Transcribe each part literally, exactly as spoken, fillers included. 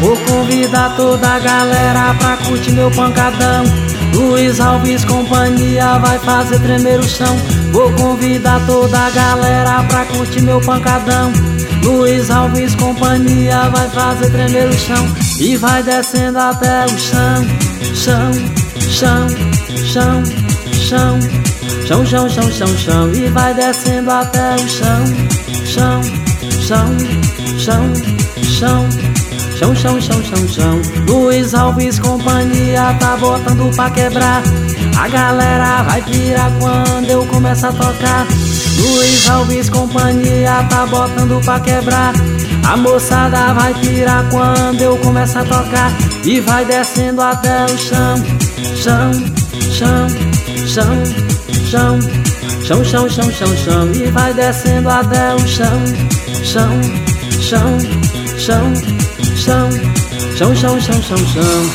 Vou convidar toda a galera pra curtir meu pancadão. Luiz Alves companhia vai fazer tremer o chão. Vou convidar toda a galera pra curtir meu pancadão. Luiz Alves companhia vai fazer tremer o chão. E vai descendo até o chão. Chão, chão, chão, chão. Chão, chão, chão, chão, chão. E vai descendo até o chão. Chão, chão, chão, chão. Chão, chão, chão, chão, chão. Luiz Alves companhia tá botando pra quebrar. A galera vai pirar quando eu começo a tocar. Luiz Alves companhia tá botando pra quebrar. A moçada vai pirar quando eu começo a tocar. E vai descendo até o chão. Chão, chão, chão, chão. Chão, chão, chão, chão, chão. E vai descendo até o chão. Chão, chão, chão, chão. Chão, chão, chão, chão, chão.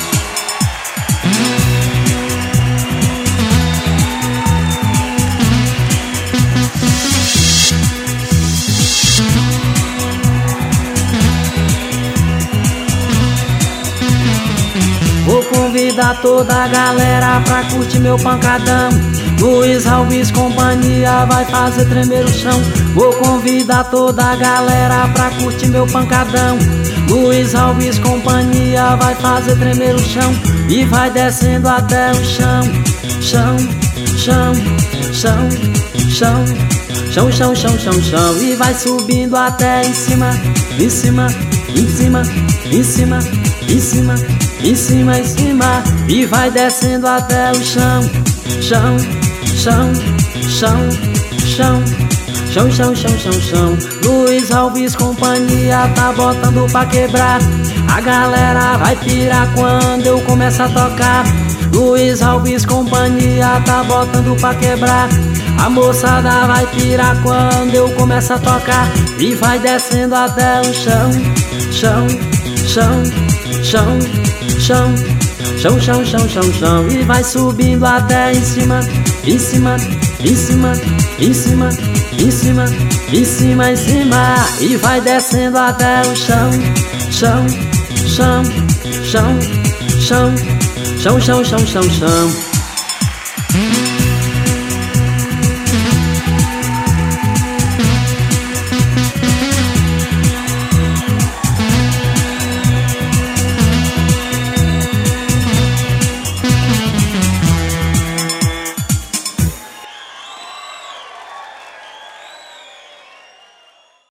Vou convidar toda a galera pra curtir meu pancadão. Luiz Alves companhia vai fazer tremer o chão. Vou convidar toda a galera pra curtir meu pancadão. Luiz Alves companhia vai fazer tremer o chão. E vai descendo até o chão. Chão, chão, chão, chão. Chão, chão, chão, chão, chão. E vai subindo até em cima. Em cima, em cima, em cima, em cima, em cima, em cima. E vai descendo até o chão. Chão, chão, chão, chão. Chão, chão, chão, chão, chão. Luiz Alves companhia tá botando pra quebrar. A galera vai pirar quando eu começo a tocar. Luiz Alves companhia tá botando pra quebrar. A moçada vai pirar quando eu começo a tocar. E vai descendo até o chão. Chão, chão, chão, chão. Chão, chão, chão, chão, chão. E vai subindo até em cima. Em cima, em cima, em cima, em cima, em cima, em cima. E vai descendo até o chão. Chão, chão, chão, chão. Chão, chão, chão, chão, chão.